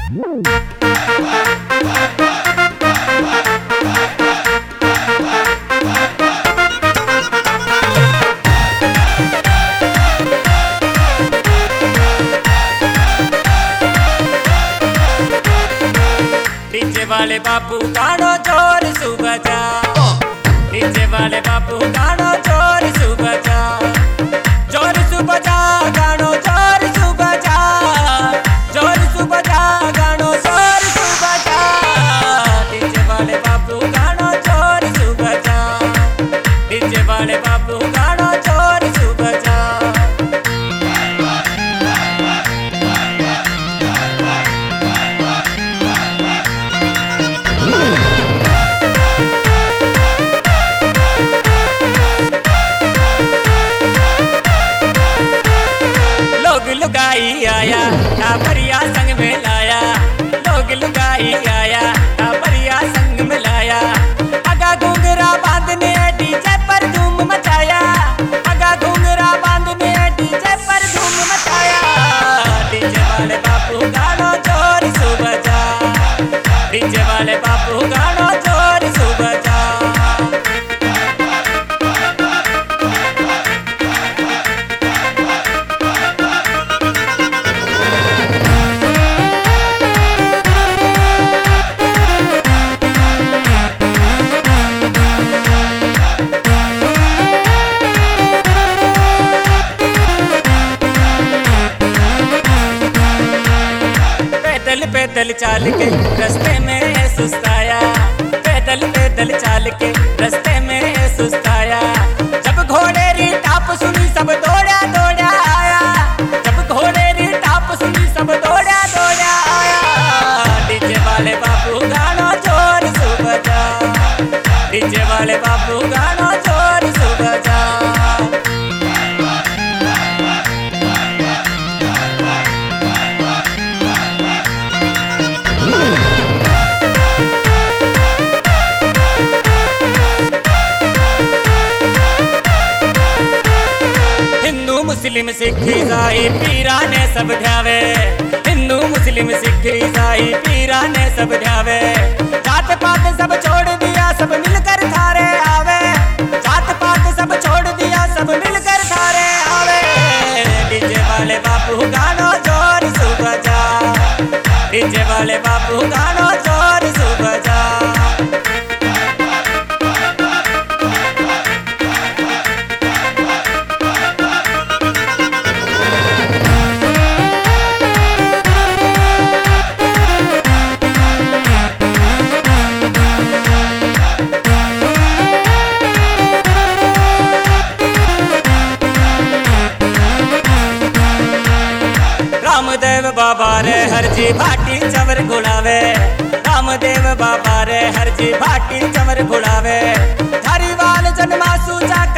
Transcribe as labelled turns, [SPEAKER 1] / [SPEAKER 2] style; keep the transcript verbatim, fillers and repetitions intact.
[SPEAKER 1] DJ वाले बापू गानो जोर सु बजा, डीजे वाले बापू गानो जोर सु बजा, जोर सु बजा गानो जोर सु बजा, जोर सु बजा गानो जोर सु बजा, डीजे वाले बापू गानो जोर सु बजा, डीजे वाले बापू गानो जोर सु बजा। लुगाई आया टाबरिया संग में लाया, लोग लुगाई आया टाबरिया संग में लाया, अगा घुंघरा बांधने डीजे पर धूम मचाया, अगा घुंघरा बांधने डीजे पर धूम मचाया, डीजे वाले बापू गानो जोर सु बजा, डीजे वाले बापू गानो जोर सु बजा। पैदल पैदल चाल के रास्ते में सुस्ताया, पैदल पैदल चाल के रास्ते में सुस्ताया, जब घोड़े री टाप सुनी सब दौड़ा दौड़ा आया, जब घोड़े री टाप सुनी सब दौड़ा दौड़ा आया, डीजे वाले बापू गानो जोर सु बजा, डीजे वाले बापू गानो जोर सु बजा। मुस्लिम सिख ईसाई पीरा ने सब ध्यावे, हिंदू मुस्लिम सिख ईसाई पीरा ने सब ध्यावे, जात पात सब छोड़ दिया सब मिलकर थारे आवे, जात पात सब छोड़ दिया सब मिलकर थारे आवे, डीजे वाले बापू गानो जोर सु बजा, डीजे वाले बापू गानो जोर सु बजा। रामदेव बाबा रे हर जी भाटी चवर घुड़ावे, रामदेव बाबा रे हर जी भाटी चवर घुड़ावे, धारीवाल जन्मासु जाके